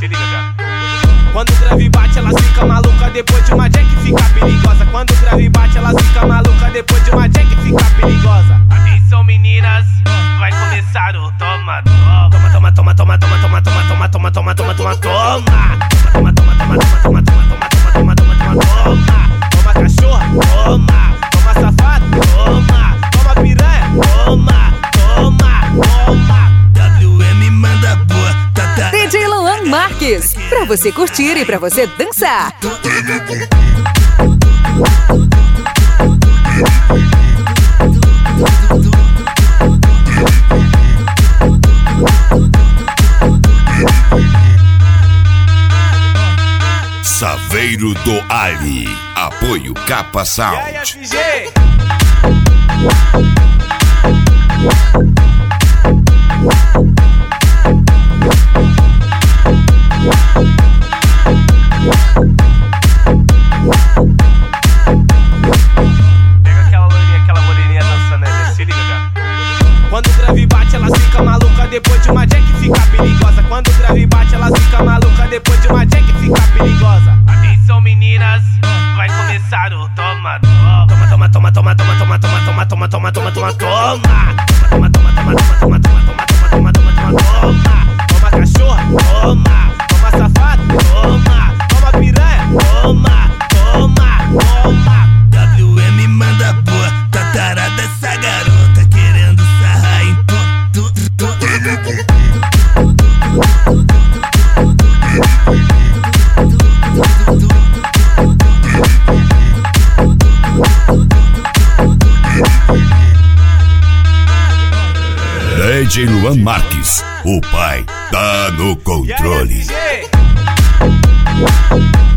liga, cara. Quando o grave bate, ela fica maluca, depois de uma jack fica perigosa. Quando o grave bate, ela fica maluca, depois de uma jack fica perigosa. Atenção meninas, vai começar o toma, toma. Toma, toma, toma, toma, toma, toma, toma, toma, toma, toma, toma, toma. Toma, toma, toma, toma, toma, toma, toma, toma, toma, toma, toma, toma. Toma cachorra, toma. Toma safado, toma. Toma piranha, toma. Toma, toma. WM manda boa, tata. DJ Luan Marques, pra você curtir e pra você dançar. Saveiro do Ali. Apoio Capa Sound. Pega aquela loirinha, aquela moreninha dançando aí, se liga, cara. Quando o grave bate, ela fica maluca, depois de uma jack fica perigosa. Quando o grave bate, ela fica maluca, depois de uma jack fica perigosa. Atenção meninas, vai começar o toma, toma. Toma, toma, toma, toma, toma, toma, toma, toma, toma, toma, toma, toma. Toma, toma, toma, toma, toma, toma, toma, toma, toma, toma, toma, toma. Toma cachorra, toma. Toma safado, toma. Toma piranha, toma. Toma, toma. WM manda boa, tatarada essa garota querendo sarrar em tudo. DJ Luan Marques, o pai tá no controle.